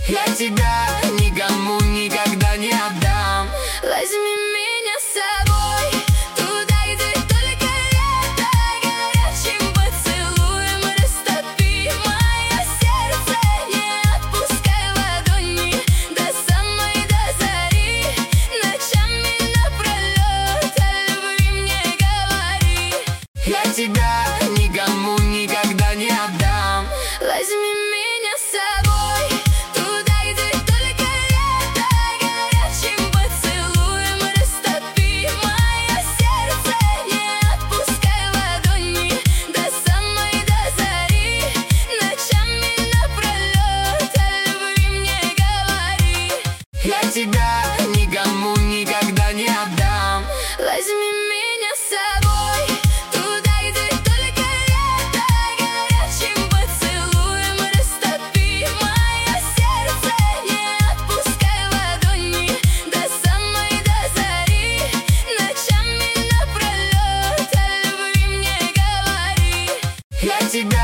Я тебя никому никогда не отдам. Возьми меня с собой туда, где только лето. Горячим поцелуем растопи мое сердце. Не отпускай ладони до самой до зари. Ночами напролет о любви мне говори. Я тебя никому никогда не отдам. Возьми меня с собой туда, где только лето. Горячим поцелуем растопи мое сердце. Не отпускай ладони до самой до зари. Ночами напролет о любви мне говори. Я тебя никому никогда не отдам. Возьми меня с собой туда, где только лето. Горячим поцелуем растопи мое сердце. Не отпускай ладони до самой до зари. Ночами напролет о любви мне говори. Я тебя